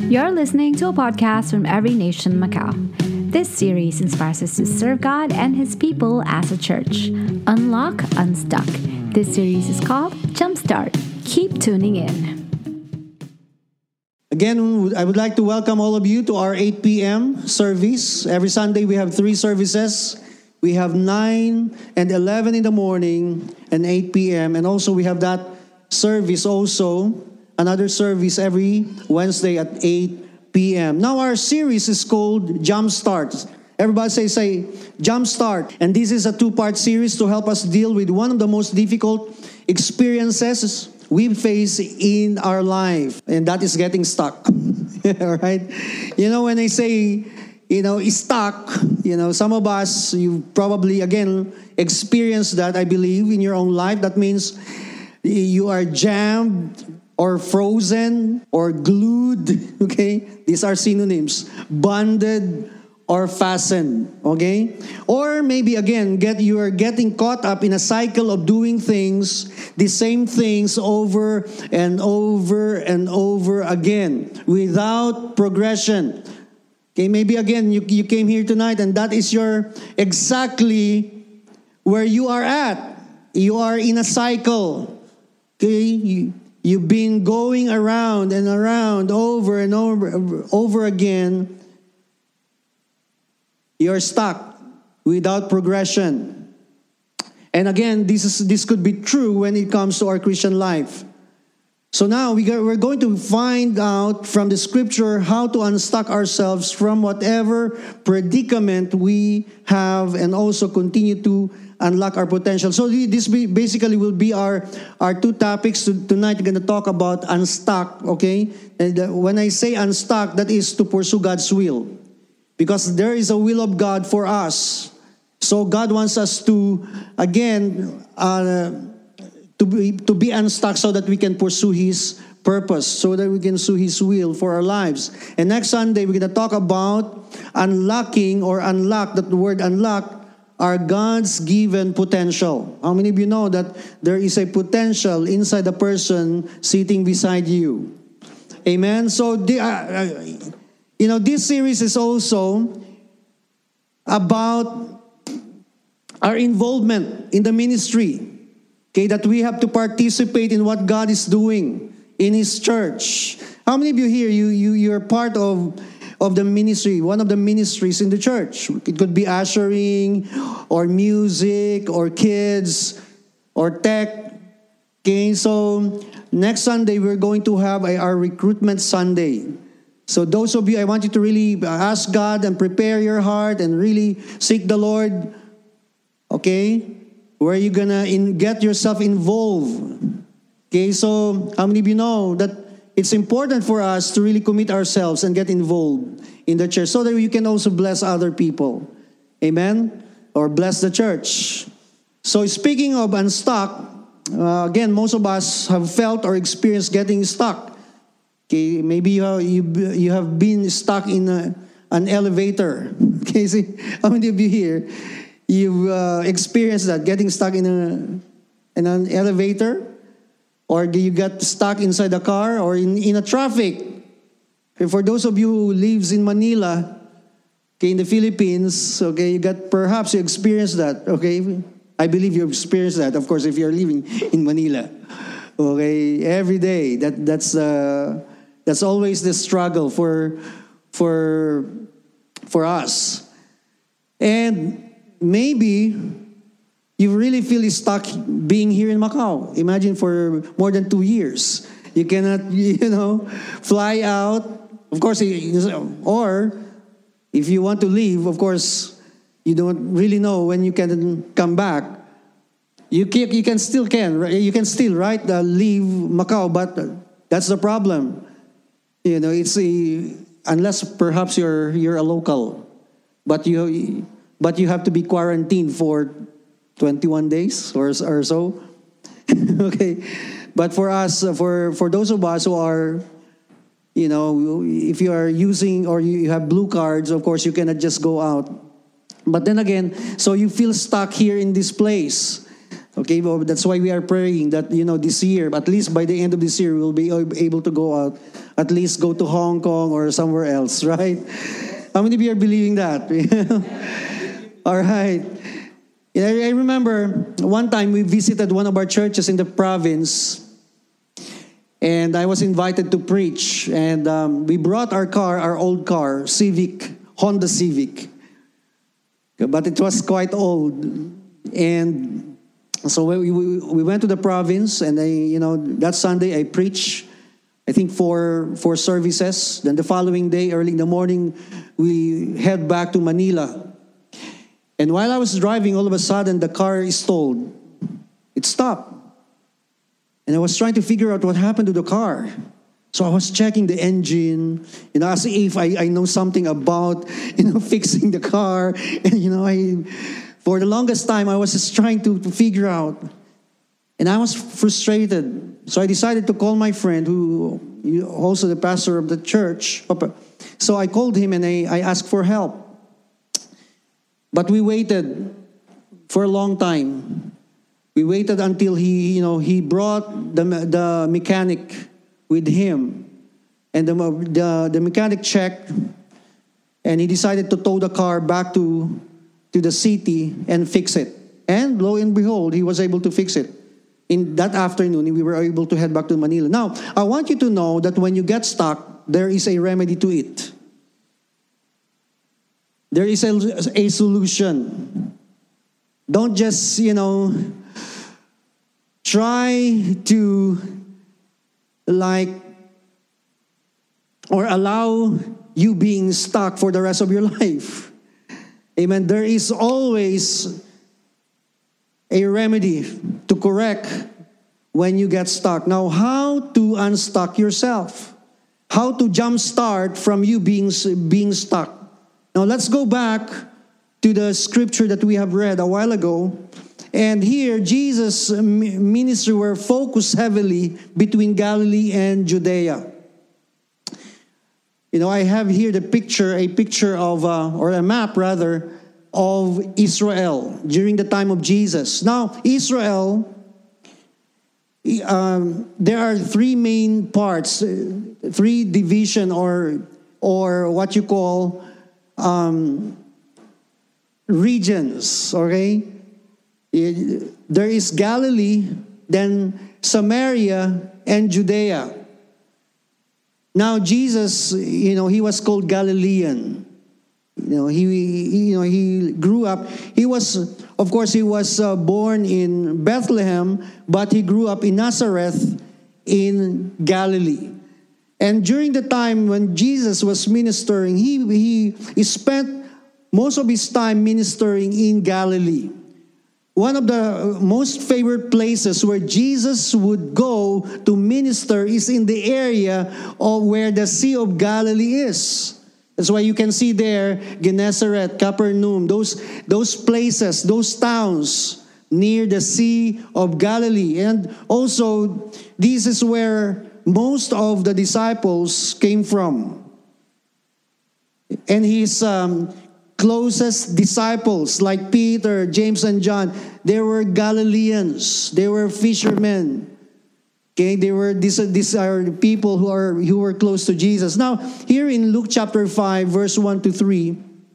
You're listening to a podcast from Every Nation Macau. This series inspires us to serve God and His people as a church. Unlock, unstuck. This series is called Jumpstart. Keep tuning in. Again, I would like to welcome all of you to our 8 p.m. service. Every Sunday we have 3 services. We have 9 and 11 in the morning and 8 p.m. And also we have that service also, another service every Wednesday at 8 p.m. Now our series is called Jumpstart. Everybody say Jumpstart. And this is a 2-part series to help us deal with one of the most difficult experiences we face in our life. And that is getting stuck. All right? You know, when I say, stuck, some of us, you probably, again, experienced that, I believe, in your own life. That means you are jammed or frozen or glued, okay? These are synonyms. Bonded or fastened, okay? Or maybe, again, you are getting caught up in a cycle of doing things, the same things over and over and over again without progression. Okay, maybe, again, you came here tonight and that is exactly where you are at. You are in a cycle. Okay, you've been going around and around over and over again. You're stuck without progression. And again, this could be true when it comes to our Christian life. So now we're going to find out from the scripture how to unstuck ourselves from whatever predicament we have and also continue to unlock our potential. So this basically will be our 2 topics. Tonight we're going to talk about unstuck, okay? And when I say unstuck, that is to pursue God's will. Because there is a will of God for us. So God wants us to, again, to be unstuck so that we can pursue His purpose, so that we can pursue His will for our lives. And next Sunday, we're going to talk about unlocking or unlock, that word unlock, our God's given potential. How many of you know that there is a potential inside the person sitting beside you? Amen? So, this series is also about our involvement in the ministry. Okay, that we have to participate in what God is doing in His church. How many of you here, you're part of the ministry, one of the ministries in the church? It could be ushering, or music, or kids, or tech. Okay, so next Sunday, we're going to have our recruitment Sunday. So those of you, I want you to really ask God and prepare your heart and really seek the Lord. Okay? Where are you going to get yourself involved? Okay, so how many of you know that it's important for us to really commit ourselves and get involved in the church so that you can also bless other people? Amen? Or bless the church. So speaking of unstuck, again, most of us have felt or experienced getting stuck. Okay, maybe you have been stuck in an elevator. Okay, see, how many of you here, you've experienced that, getting stuck in an elevator? Or you got stuck inside a car or in a traffic? Okay, for those of you who lives in Manila, okay, in the Philippines, okay, perhaps you experienced that, okay? I believe you experienced that, of course, if you're living in Manila. Okay, every day, that's always the struggle for us. And maybe you really feel stuck being here in Macau. Imagine for more than 2 years. You cannot, fly out. Of course, or if you want to leave, of course, you don't really know when you can come back. You can still, right, leave Macau, but that's the problem. It's unless perhaps you're a local, but you have to be quarantined for 21 days or so. Okay, but for us, for those of us who are, if you are using or you have blue cards, of course you cannot just go out. But then again, so you feel stuck here in this place. Okay, well, that's why we are praying that, this year, at least by the end of this year, we'll be able to go out, at least go to Hong Kong or somewhere else, right? How many of you are believing that? All right. I remember one time we visited one of our churches in the province, and I was invited to preach, and we brought our old car, Honda Civic, but it was quite old, and so we went to the province, and that Sunday I preached, I think four services. Then the following day, early in the morning, we head back to Manila. And while I was driving, all of a sudden the car stalled. It stopped. And I was trying to figure out what happened to the car. So I was checking the engine, as if I know something about, fixing the car. And, for the longest time, I was just trying to figure out. And I was frustrated. So I decided to call my friend, who also the pastor of the church. So I called him and I asked for help. But we waited for a long time. We waited until he brought the mechanic with him. And the mechanic checked, and he decided to tow the car back to the city and fix it. And lo and behold, he was able to fix it. In that afternoon, we were able to head back to Manila. Now, I want you to know that when you get stuck, there is a remedy to it. There is a solution. Don't just, try to or allow you being stuck for the rest of your life. Amen. There is always a remedy to correct when you get stuck. Now, how to unstuck yourself? How to jumpstart from you being stuck? Now, let's go back to the scripture that we have read a while ago. And here, Jesus' ministry were focused heavily between Galilee and Judea. I have here a picture of, or a map rather, of Israel during the time of Jesus. Now, Israel, there are three main parts, three division or what you call regions, okay? There is Galilee, then Samaria, and Judea. Now Jesus, he was called Galilean. He grew up. He was born in Bethlehem, but he grew up in Nazareth in Galilee. And during the time when Jesus was ministering, he spent most of his time ministering in Galilee. One of the most favorite places where Jesus would go to minister is in the area of where the Sea of Galilee is. That's why you can see there, Gennesaret, Capernaum, those places, those towns near the Sea of Galilee. And also, this is where most of the disciples came from. And his closest disciples, like Peter, James, and John, they were Galileans. They were fishermen. Okay, these are people who were close to Jesus. Now, here in Luke chapter 5, verse 1 to 3,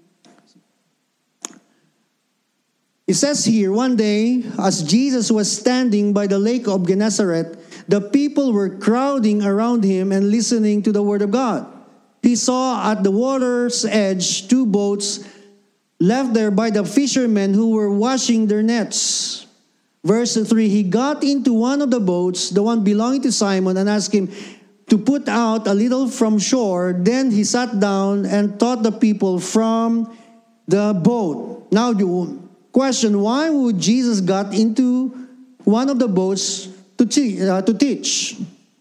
it says here, one day, as Jesus was standing by the lake of Gennesaret, the people were crowding around him and listening to the word of God. He saw at the water's edge 2 boats left there by the fishermen who were washing their nets. Verse 3, he got into one of the boats, the one belonging to Simon, and asked him to put out a little from shore. Then he sat down and taught the people from the boat. Now, you question, why would Jesus got into one of the boats to teach?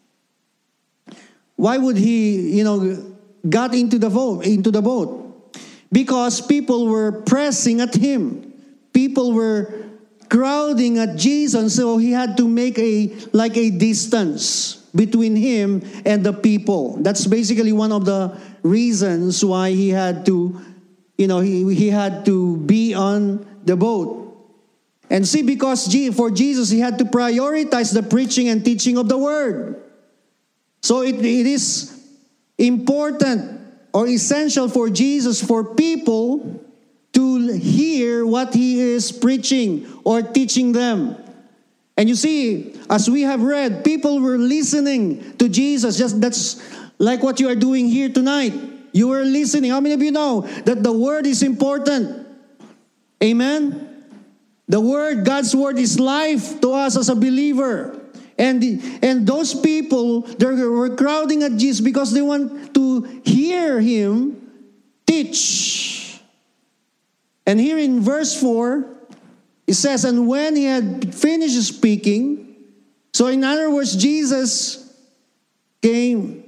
Why would he, got into the boat? Because people were pressing at him. People were crowding at Jesus, so he had to make a distance between him and the people. That's basically one of the reasons why he had to, he had to be on the boat. And see, because for Jesus, he had to prioritize the preaching and teaching of the word. So it is important or essential for Jesus, for people to hear what he is preaching or teaching them. And you see, as we have read, people were listening to Jesus. That's like what you are doing here tonight. You were listening. How many of you know that the word is important? Amen? The word, God's word, is life to us as a believer. And those people, they were crowding at Jesus because they want to hear him teach. And here in verse 4, it says, and when he had finished speaking, so in other words, Jesus came,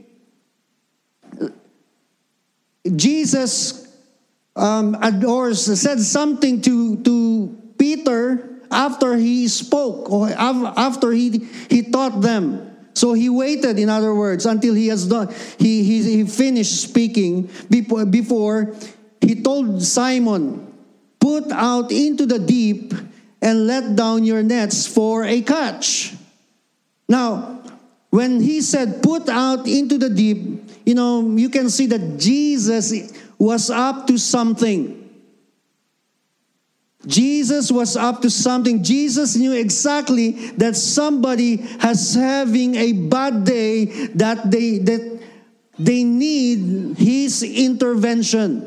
Jesus or said something to Peter after he spoke, or after he taught them. So he waited, in other words, until he has done, he finished speaking before he told Simon, put out into the deep and let down your nets for a catch. Now, when he said put out into the deep, you can see that Jesus was up to something. Jesus was up to something. Jesus knew exactly that somebody has having a bad day, that they need his intervention.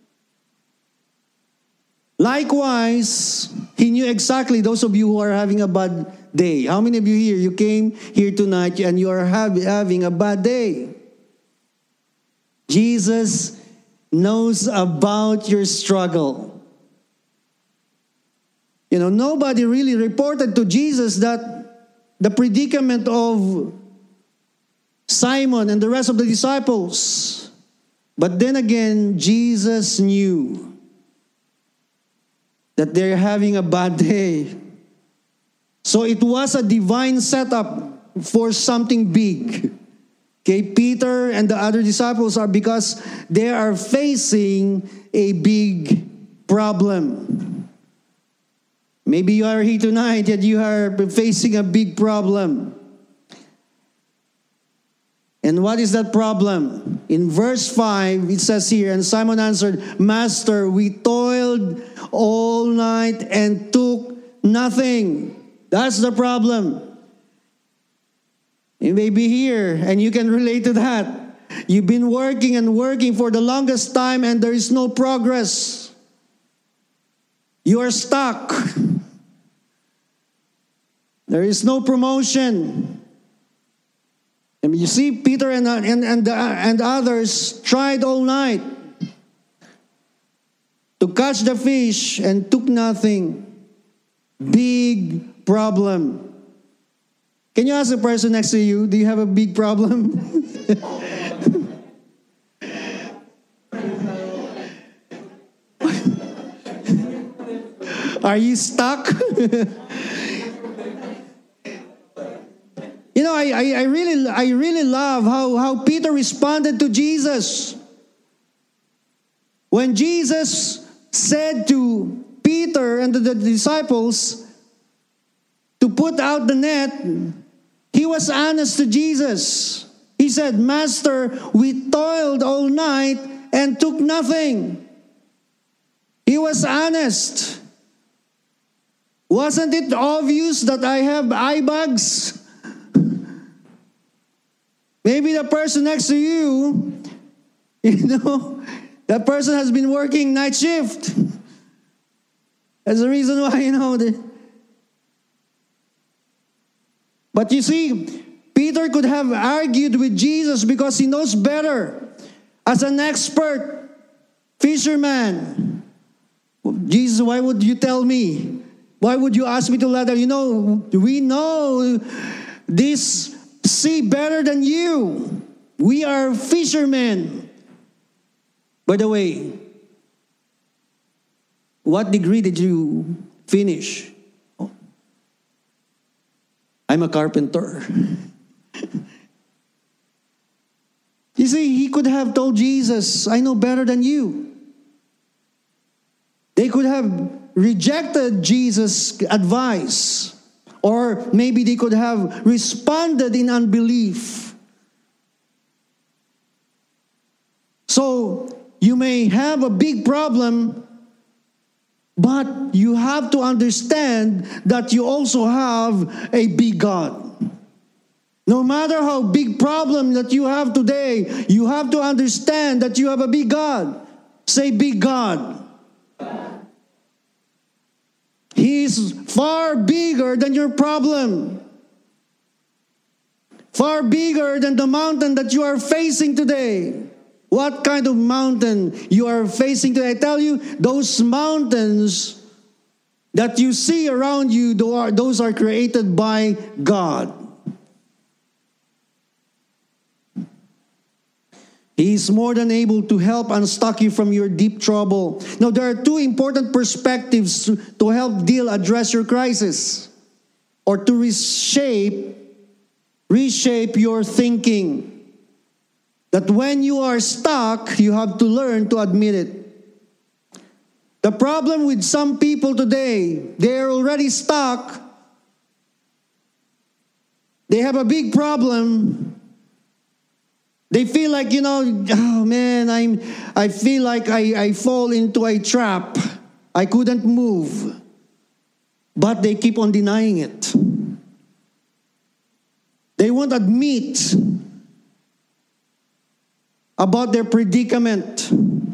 Likewise, he knew exactly those of you who are having a bad day. How many of you here, you came here tonight and you are having a bad day? Jesus knows about your struggle. Nobody really reported to Jesus that the predicament of Simon and the rest of the disciples. But then again, Jesus knew that they're having a bad day. So it was a divine setup for something big. Okay, Peter and the other disciples are, because they are facing a big problem. Maybe you are here tonight and you are facing a big problem. And what is that problem? In verse 5, it says here, and Simon answered, Master, we toiled all night and took nothing. That's the problem. You may be here and you can relate to that. You've been working and working for the longest time and there is no progress. You are stuck. There is no promotion. And you see, Peter and others tried all night to catch the fish and took nothing. Big problem. Can you ask the person next to you, do you have a big problem? Are you stuck? I really love how Peter responded to Jesus. When Jesus said to Peter and the disciples to put out the net, he was honest to Jesus. He said, Master, we toiled all night and took nothing. He was honest. Wasn't it obvious that I have eye bags? Maybe the person next to you, that person has been working night shift. That's the reason why, But you see, Peter could have argued with Jesus because he knows better. As an expert fisherman, Jesus, why would you tell me? Why would you ask me to let them? We know this sea better than you. We are fishermen. By the way, what degree did you finish? Oh, I'm a carpenter. You see, he could have told Jesus, I know better than you. They could have rejected Jesus' advice, or maybe they could have responded in unbelief. So, you may have a big problem, but you have to understand that you also have a big God. No matter how big problem that you have today, you have to understand that you have a big God. Say, big God. He is far bigger than your problem. Far bigger than the mountain that you are facing today. What kind of mountain you are facing today? I tell you, those mountains that you see around you, those are created by God. He is more than able to help unstuck you from your deep trouble. Now, there are two important perspectives to help address your crisis, or to reshape your thinking. That when you are stuck, you have to learn to admit it. The problem with some people today, they are already stuck. They have a big problem. They feel like, oh man, I feel like I fall into a trap. I couldn't move. But they keep on denying it. They won't admit about their predicament.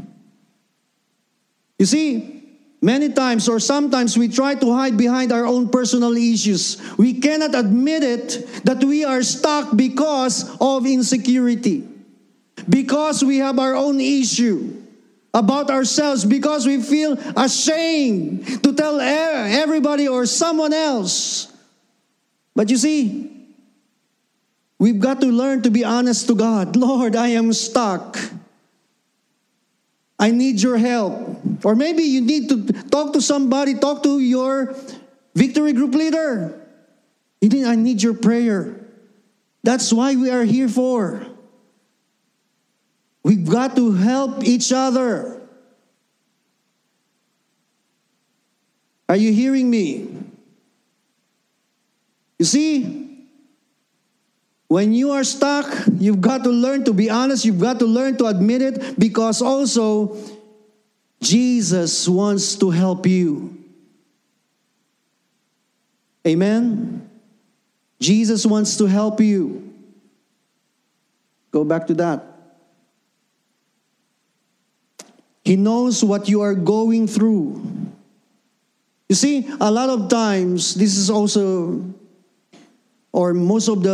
You see, many times or sometimes we try to hide behind our own personal issues. We cannot admit it that we are stuck because of insecurity. Because we have our own issue about ourselves. Because we feel ashamed to tell everybody or someone else. But you see, we've got to learn to be honest to God. Lord, I am stuck. I need your help. Or maybe you need to talk to somebody, talk to your victory group leader. I need your prayer. That's why we are here for. We've got to help each other. Are you hearing me? You see, when you are stuck, you've got to learn to be honest. You've got to learn to admit it, because also Jesus wants to help you. Amen? Jesus wants to help you. Go back to that. He knows what you are going through. You see, a lot of times, this is also, or most of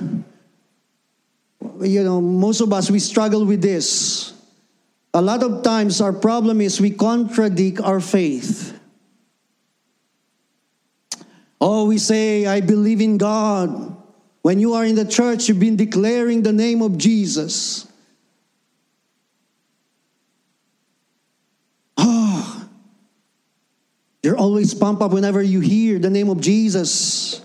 us, we struggle with this. A lot of times, our problem is we contradict our faith. Oh, we say, I believe in God. When you are in the church, you've been declaring the name of Jesus. You're always pumped up whenever you hear the name of Jesus.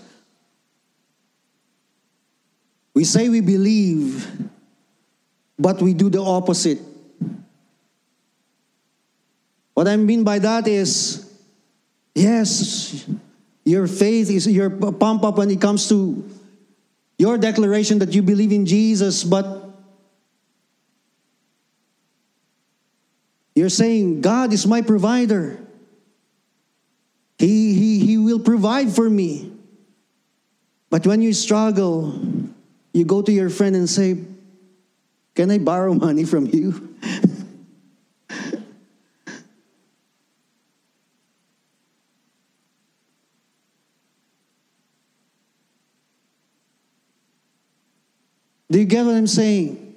We say we believe, but we do the opposite. What I mean by that is, yes, your faith is, you're pumped up when it comes to your declaration that you believe in Jesus, but you're saying, God is my provider. He will provide for me. But when you struggle, you go to your friend and say, can I borrow money from you? Do you get what I'm saying?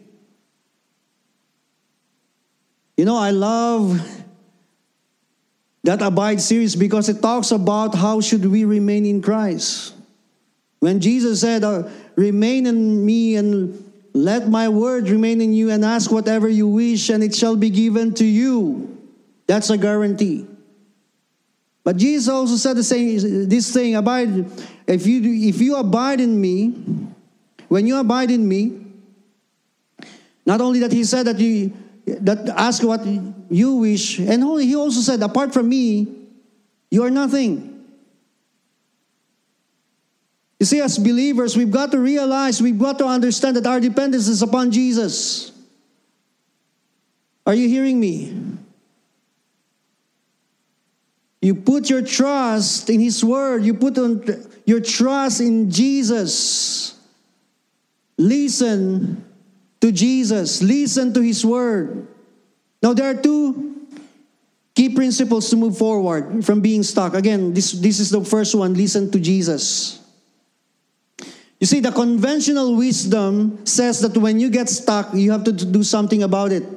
I love that Abide series because it talks about how should we remain in Christ. When Jesus said, remain in me and let my word remain in you, and ask whatever you wish and it shall be given to you. That's a guarantee. But Jesus also said this thing, abide. If you abide in me, when you abide in me, not only that he said that ask what you wish, and he also said, apart from me, You are nothing. You see, as believers, we've got to realize, we've got to understand that our dependence is upon Jesus. Are you hearing me? You put your trust in His Word. You put your trust in Jesus. Listen to Jesus. Listen to His Word. Now, there are two key principles to move forward from being stuck. Again, this is the first one. Listen to Jesus. You see, the conventional wisdom says that when you get stuck, you have to do something about it.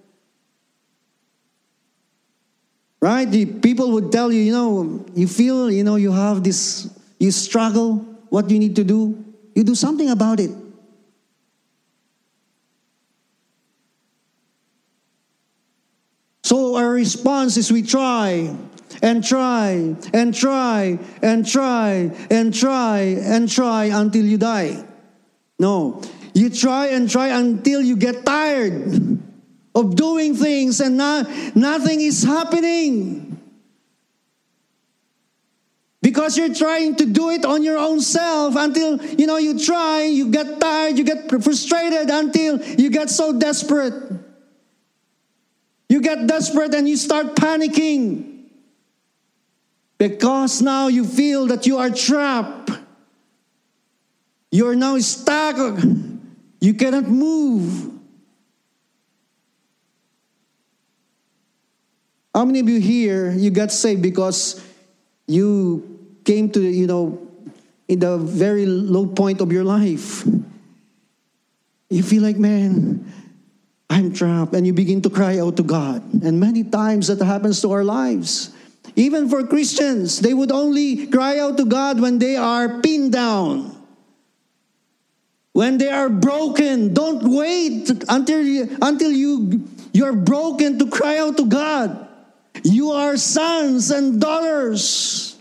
Right? The people would tell you, you feel, you have this, you struggle. What you need to do? You do something about it. So our response is we try and try and try and try and try and try until you die. No, you try and try until you get tired of doing things and nothing is happening. Because you're trying to do it on your own self until, you try, you get tired, you get frustrated until you get so desperate. You get desperate and you start panicking. Because now you feel that you are trapped. You're now stuck. You cannot move. How many of you here, you got saved because you came to, in the very low point of your life? You feel like, man, I'm trapped. And you begin to cry out to God. And many times that happens to our lives. Even for Christians, they would only cry out to God when they are pinned down. When they are broken. Don't wait until you're broken to cry out to God. You are sons and daughters.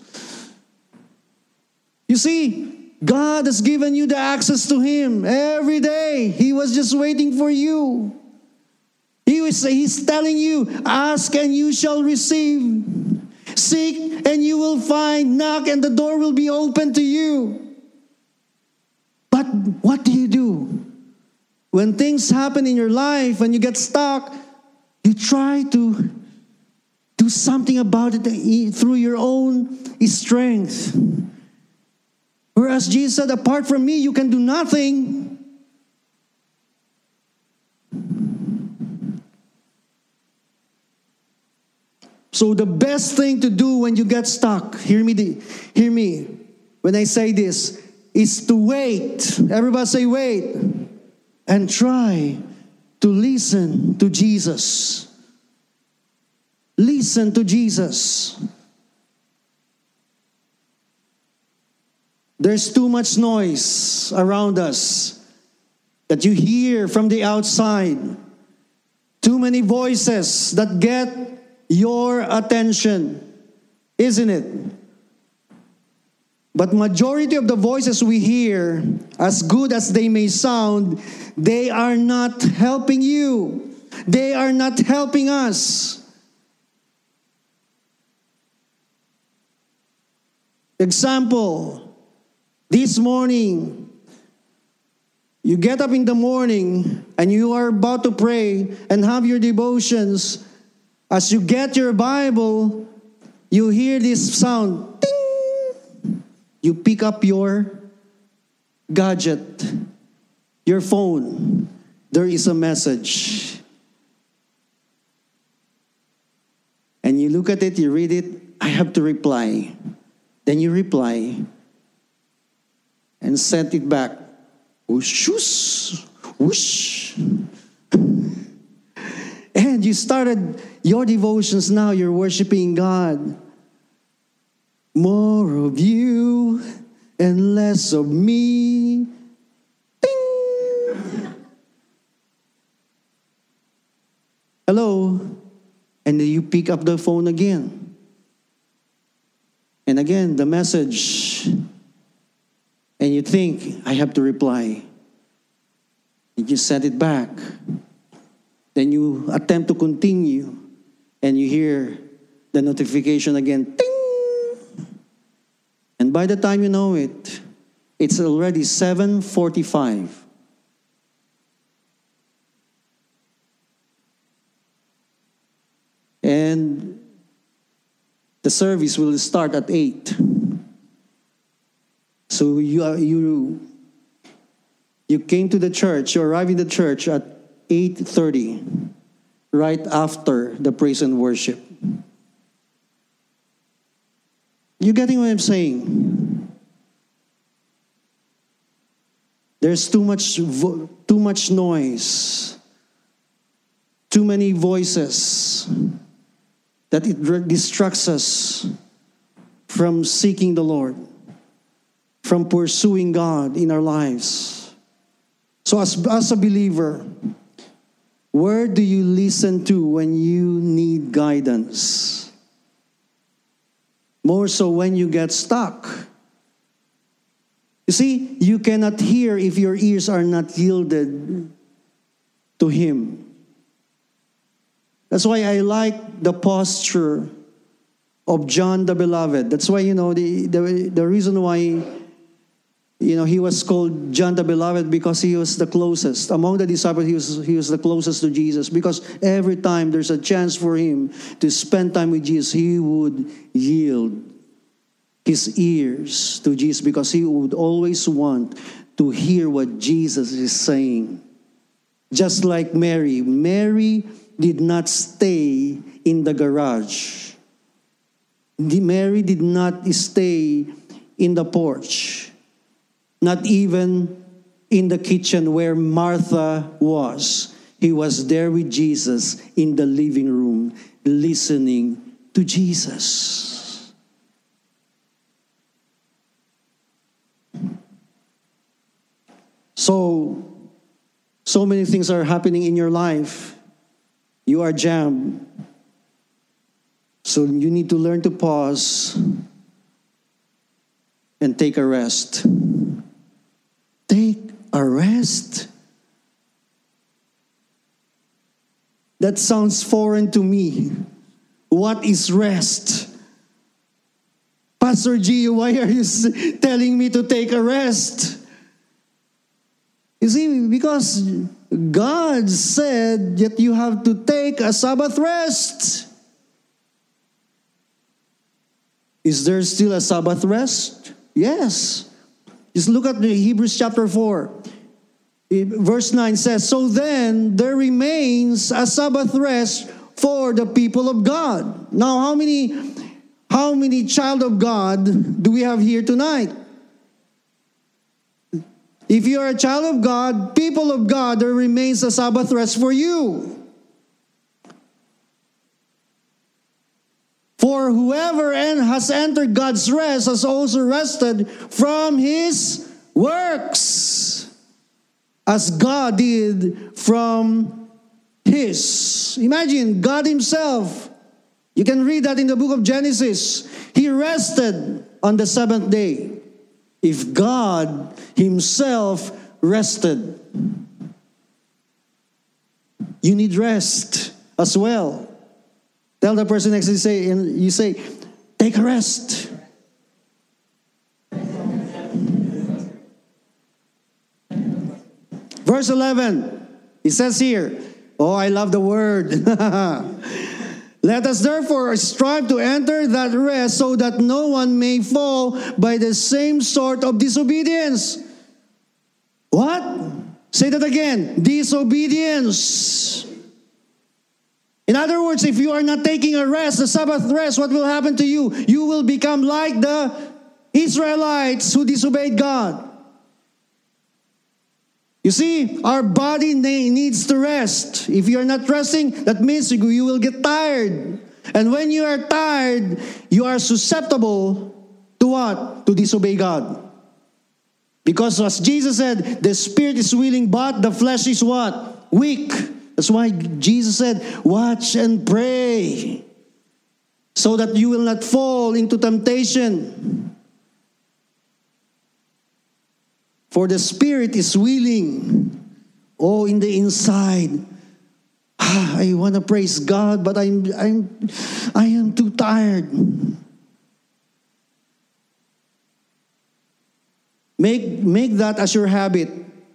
You see, God has given you the access to Him every day. He was just waiting for you. He's telling you, ask and you shall receive. Seek and you will find. Knock and the door will be open to you. But what do you do? When things happen in your life, when you get stuck, you try to do something about it through your own strength. Whereas Jesus said, apart from me, you can do nothing. So the best thing to do when you get stuck, hear me, when I say this, is to wait. Everybody say wait. And try to listen to Jesus. Listen to Jesus. There's too much noise around us that you hear from the outside. Too many voices that get your attention, isn't it? But majority of the voices we hear, as good as they may sound, they are not helping you. They are not helping us. Example, this morning, you get up in the morning and you are about to pray and have your devotions. As you get your Bible, you hear this sound. Ding! You pick up your gadget, your phone. There is a message. And you look at it, you read it. I have to reply. Then you reply and send it back. Whoosh, whoosh. And you started your devotions now. You're worshiping God. More of you and less of me. Ding! Hello? And then you pick up the phone again. And again, the message. And you think, I have to reply. You just send it back. Then you attempt to continue. And you hear the notification again. Ting! by the time you know it, it's already 7:45. And the service will start at 8. So you came to the church, you arrived in the church at 8:30, right after the praise and worship. You getting what I'm saying? There's too much noise, too many voices, that it distracts us from seeking the Lord, from pursuing God in our lives. So as a believer, where do you listen to when you need guidance? More so when you get stuck. You see, you cannot hear if your ears are not yielded to Him. That's why I like the posture of John the Beloved. That's why, the reason why, he was called John the Beloved, because he was the closest. Among the disciples, he was the closest to Jesus. Because every time there's a chance for him to spend time with Jesus, he would yield his ears to Jesus, because he would always want to hear what Jesus is saying. Just like Mary. Mary did not stay in the garage. Mary did not stay in the porch. Not even in the kitchen where Martha was. He was there with Jesus in the living room, listening to Jesus. So many things are happening in your life. You are jammed. So you need to learn to pause and take a rest. Take a rest? That sounds foreign to me. What is rest? Pastor G, why are you telling me to take a rest? You see, because God said that you have to take a Sabbath rest. Is there still a Sabbath rest? Yes. Just look at the Hebrews chapter 4. Verse 9 says, "So then there remains a Sabbath rest for the people of God." Now, how many child of God do we have here tonight? If you are a child of God, people of God, there remains a Sabbath rest for you. For whoever has entered God's rest has also rested from his works, as God did from his. Imagine God himself. You can read that in the book of Genesis. He rested on the seventh day. If God himself rested, you need rest as well. Tell the person next to you, say, take a rest. Verse 11, it says here, oh, I love the word. Let us therefore strive to enter that rest, so that no one may fall by the same sort of disobedience. What? Say that again. Disobedience. In other words, if you are not taking a rest, the Sabbath rest, what will happen to you? You will become like the Israelites who disobeyed God. You see, our body needs to rest. If you are not resting, that means you will get tired. And when you are tired, you are susceptible to what? To disobey God. Because as Jesus said, the spirit is willing, but the flesh is what? Weak. That's why Jesus said, watch and pray, so that you will not fall into temptation. For the spirit is willing. Oh, in the inside, I want to praise God, but I am too tired. Make that as your habit.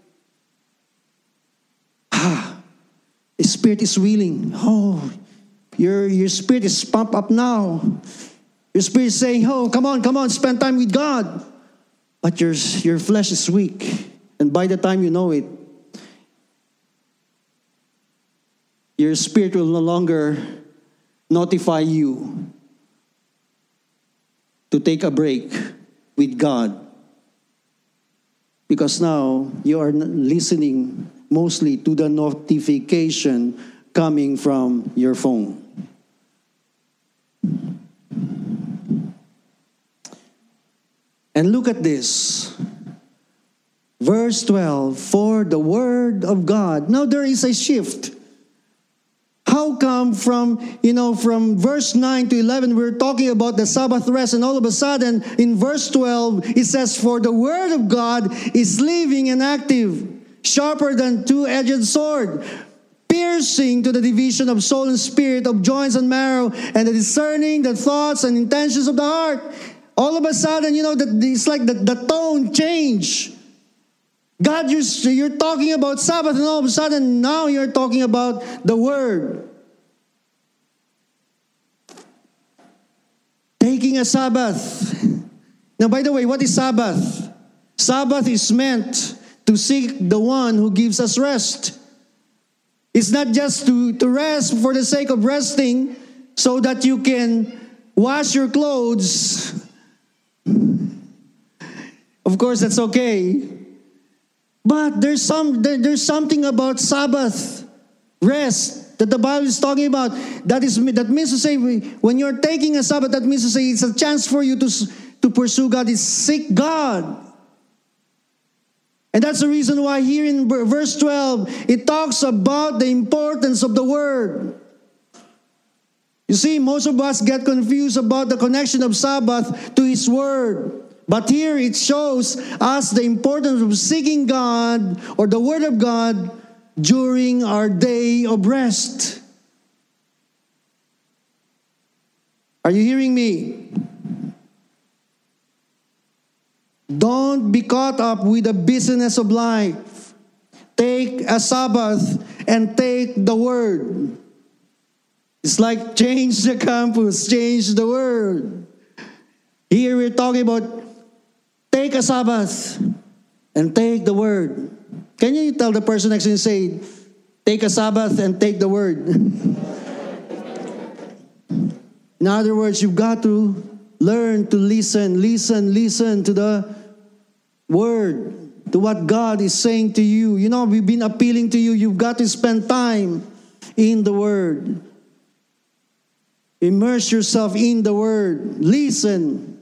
The spirit is willing. Oh, your spirit is pumped up now. Your spirit is saying, oh, come on, spend time with God. But your flesh is weak. And by the time you know it, your spirit will no longer notify you to take a break with God. Because now you are listening mostly to the notification coming from your phone. And look at this. Verse 12, for the word of God. Now there is a shift. How come from verse 9 to 11, we're talking about the Sabbath rest, and all of a sudden, in verse 12, it says, for the word of God is living and active, sharper than two-edged sword, piercing to the division of soul and spirit, of joints and marrow, and the discerning the thoughts and intentions of the heart. All of a sudden, it's like the tone change. God, you're talking about Sabbath, and all of a sudden, now you're talking about the Word. Taking a Sabbath. Now, by the way, what is Sabbath? Sabbath is meant to seek the one who gives us rest. It's not just to rest for the sake of resting so that you can wash your clothes. Of course, that's okay. But there's something about Sabbath rest that the Bible is talking about. That means to say, when you're taking a Sabbath, that means to say it's a chance for you to pursue God, is seek God. And that's the reason why here in verse 12, it talks about the importance of the Word. You see, most of us get confused about the connection of Sabbath to His Word. But here it shows us the importance of seeking God or the Word of God during our day of rest. Are you hearing me? Don't be caught up with the business of life. Take a Sabbath and take the Word. It's like change the campus, change the Word. Here we're talking about take a Sabbath and take the Word. Can you tell the person next to you, say, take a Sabbath and take the Word? In other words, you've got to learn to listen to the Word, to what God is saying to you. We've been appealing to you. You've got to spend time in the Word. Immerse yourself in the Word. Listen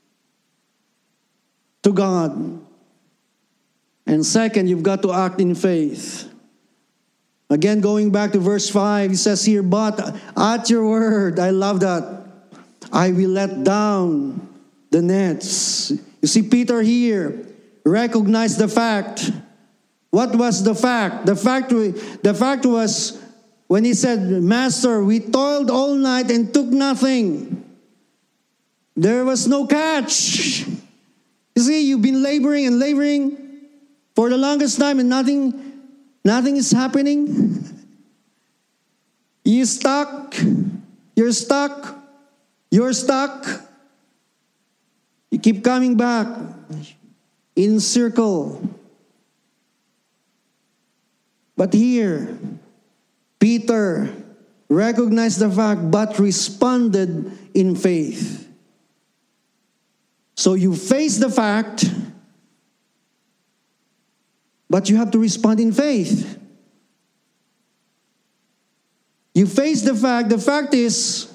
to God. And second, you've got to act in faith. Again, going back to verse 5, it says here, but at your word, I love that, I will let down the nets. You see, Peter here recognized the fact. What was the fact? The fact was when he said, Master, we toiled all night and took nothing. There was no catch. You see, you've been laboring and laboring for the longest time and nothing is happening. You're stuck. You keep coming back in circle. But here, Peter recognized the fact but responded in faith. So you face the fact, but you have to respond in faith. You face the fact. The fact is,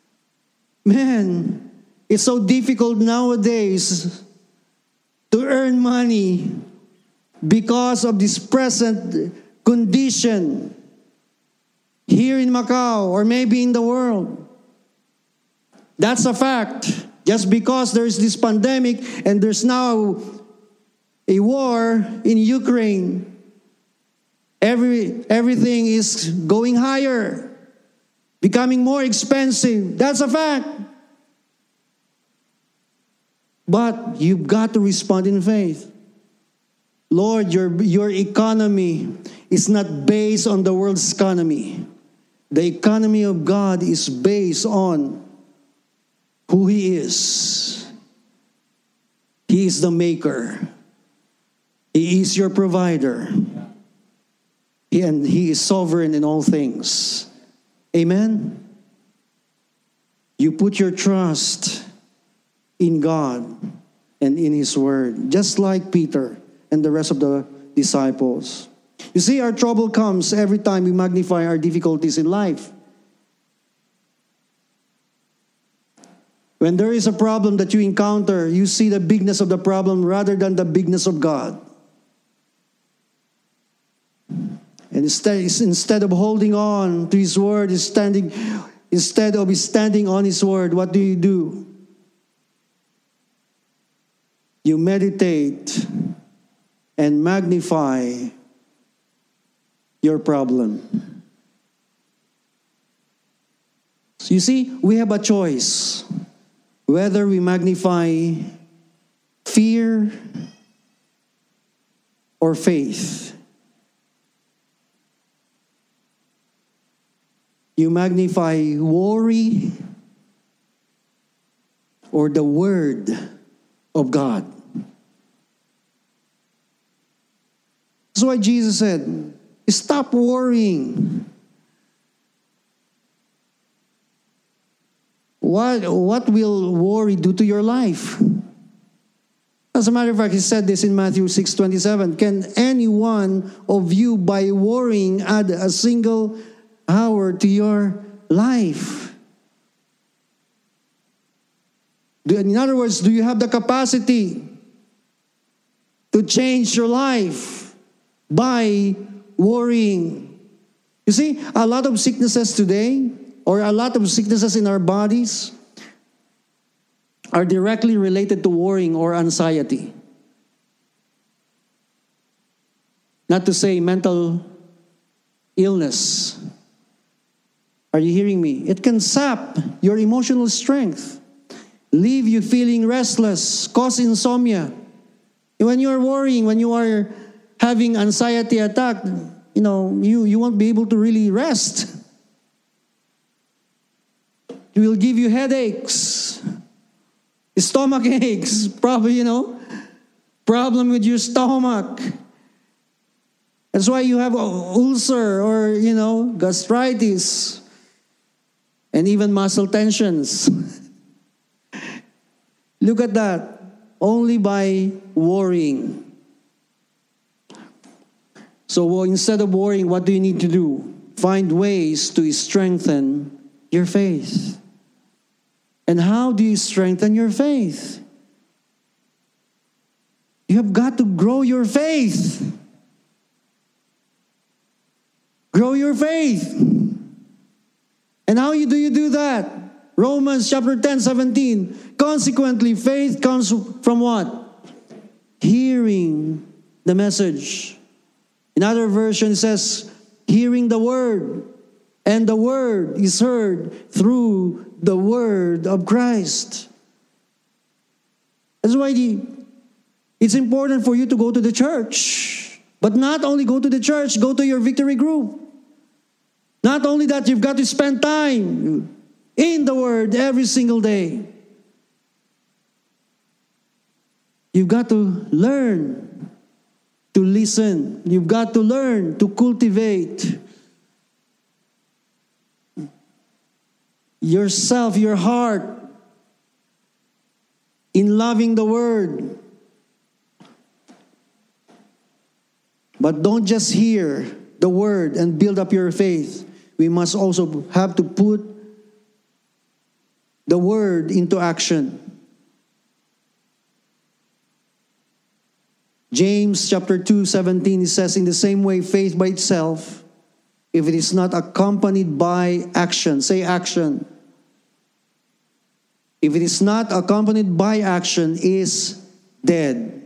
man, it's so difficult nowadays to earn money because of this present condition here in Macau or maybe in the world. That's a fact. Just because there's this pandemic and there's now a war in Ukraine, everything is going higher, becoming more expensive. That's a fact. But you've got to respond in faith. Lord, your economy is not based on the world's economy. The economy of God is based on who He is. He is the maker. He is your provider. And He is sovereign in all things. Amen? You put your trust in God and in His Word, just like Peter and the rest of the disciples. You see, our trouble comes every time we magnify our difficulties in life. When there is a problem that you encounter, you see the bigness of the problem rather than the bigness of God. And instead of holding on to His Word, instead of standing on His Word, what do? You meditate and magnify your problem. So you see, we have a choice whether we magnify fear or faith. You magnify worry or the Word of God. That's why Jesus said, stop worrying. What will worry do to your life? As a matter of fact, He said this in Matthew 6:27. Can any one of you by worrying add a single hour to your life? In other words, do you have the capacity to change your life by worrying? You see, a lot of sicknesses today, or a lot of sicknesses in our bodies, are directly related to worrying or anxiety. Not to say mental illness. Are you hearing me? It can sap your emotional strength, leave you feeling restless, cause insomnia. When you are worrying, when you are having anxiety attack, you won't be able to really rest. It will give you headaches, stomach aches, probably, problem with your stomach. That's why you have ulcer or, gastritis and even muscle tensions. Look at that. Only by worrying. So instead of worrying, what do you need to do? Find ways to strengthen your faith. And how do you strengthen your faith? You have got to grow your faith. Grow your faith. And how do you do that? Romans chapter 10:17. Consequently, faith comes from what? Hearing the message. In other versions, it says, hearing the word. And the word is heard through the word of Christ. That's why it's important for you to go to the church. But not only go to the church, go to your victory group. Not only that, you've got to spend time in the Word every single day. You've got to learn to listen. You've got to learn to cultivate yourself, your heart, in loving the Word. But don't just hear the Word and build up your faith. We must also have to put the Word into action. James chapter 2:17, it says, in the same way, faith by itself, if it is not accompanied by action, say action. If it is not accompanied by action, is dead.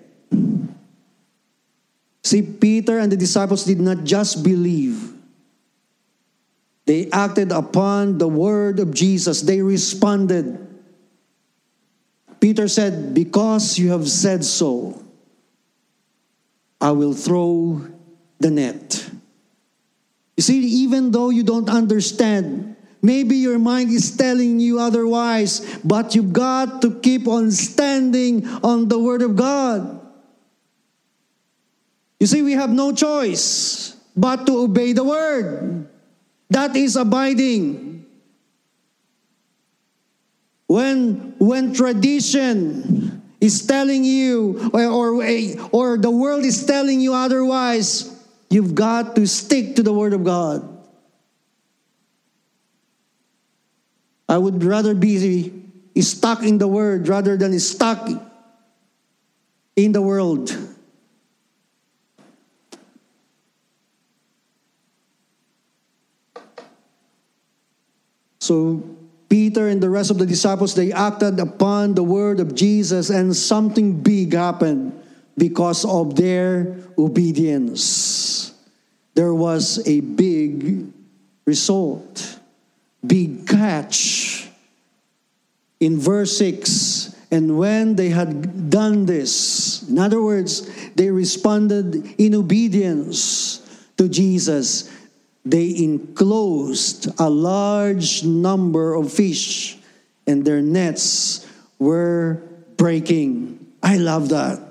See, Peter and the disciples did not just believe. They acted upon the word of Jesus. They responded. Peter said, because you have said so. I will throw the net. You see, even though you don't understand, maybe your mind is telling you otherwise, but you've got to keep on standing on the Word of God. You see, we have no choice but to obey the Word. That is abiding. When tradition is telling you, or the world is telling you otherwise, you've got to stick to the Word of God. I would rather be stuck in the Word rather than stuck in the world. So Peter and the rest of the disciples, they acted upon the word of Jesus, and something big happened because of their obedience. There was a big result, big catch. In verse 6, and when they had done this, in other words, they responded in obedience to Jesus, they enclosed a large number of fish, and their nets were breaking. I love that.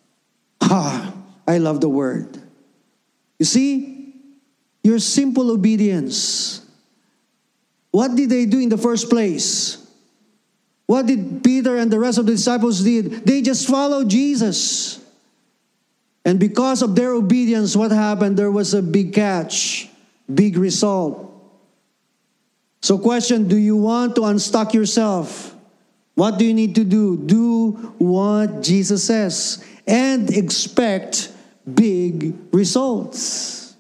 I love the word. You see, your simple obedience. What did they do in the first place? What did Peter and the rest of the disciples did? They just followed Jesus. And because of their obedience, what happened? There was a big catch. Big result. So question, do you want to unstuck yourself? What do you need to do? Do what Jesus says and expect big results.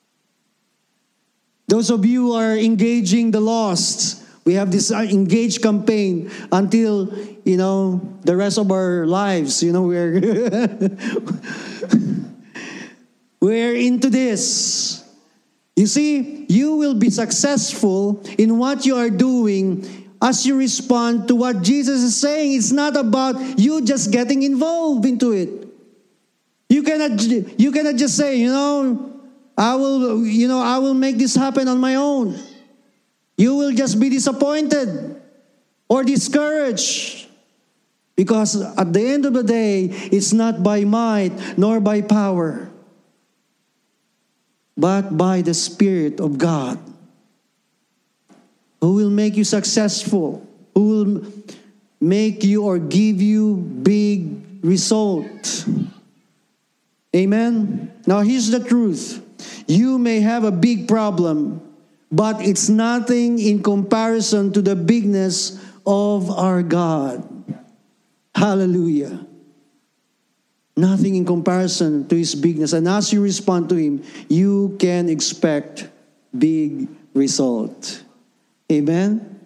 Those of you who are engaging the lost, we have this engage campaign until, the rest of our lives, we're into this. You see, you will be successful in what you are doing as you respond to what Jesus is saying. It's not about you just getting involved into it. You cannot just say, I will make this happen on my own. You will just be disappointed or discouraged. Because at the end of the day, it's not by might nor by power, but by the Spirit of God, who will make you successful, who will make you or give you big result. Amen? Now here's the truth. You may have a big problem, but it's nothing in comparison to the bigness of our God. Hallelujah. Nothing in comparison to His bigness. And as you respond to Him, you can expect big result. Amen?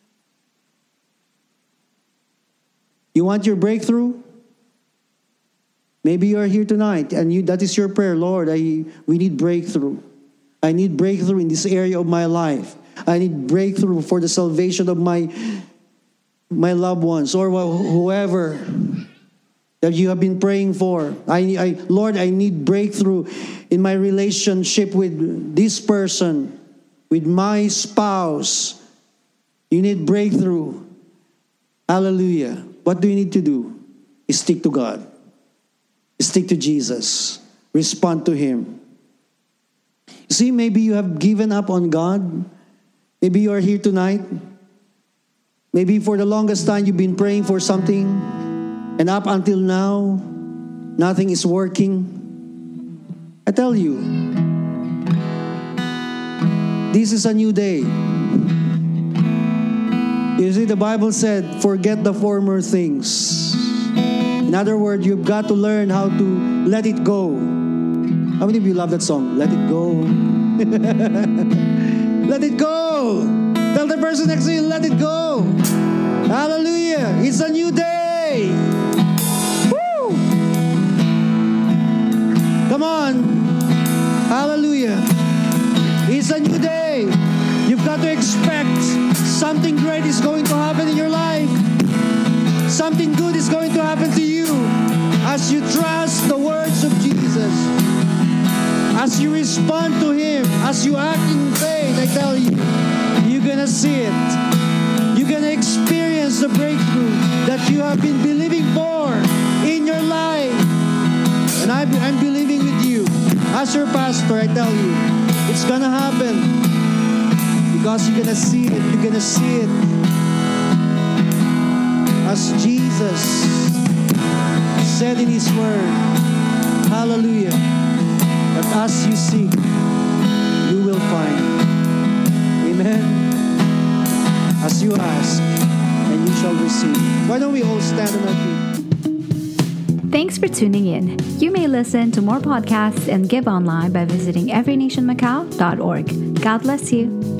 You want your breakthrough? Maybe you are here tonight and that is your prayer. Lord, we need breakthrough. I need breakthrough in this area of my life. I need breakthrough for the salvation of my loved ones or whoever that you have been praying for. Lord, I need breakthrough in my relationship with this person, with my spouse. You need breakthrough. Hallelujah. What do you need to do? Stick to God. Stick to Jesus. Respond to Him. See, maybe you have given up on God. Maybe you are here tonight. Maybe for the longest time you've been praying for something, and up until now, nothing is working. I tell you, this is a new day. You see, the Bible said, forget the former things. In other words, you've got to learn how to let it go. How many of you love that song? Let it go. Let it go. Tell the person next to you, let it go. Hallelujah. It's a new day. Woo! Come on. Hallelujah. It's a new day. You've got to expect something great is going to happen in your life. Something good is going to happen to you as you trust the words of Jesus. As you respond to Him, as you act in faith, I tell you, you're gonna see it. You're gonna experience the breakthrough that you have been believing for in your life. And I'm believing with you. As your pastor, I tell you, it's gonna happen. Because you're gonna see it. You're gonna see it. As Jesus said in His Word, hallelujah, that as you seek, you will find. Amen. As you ask, and you shall receive. Why don't we all stand on our feet? Thanks for tuning in. You may listen to more podcasts and give online by visiting everynationmacau.org. God bless you.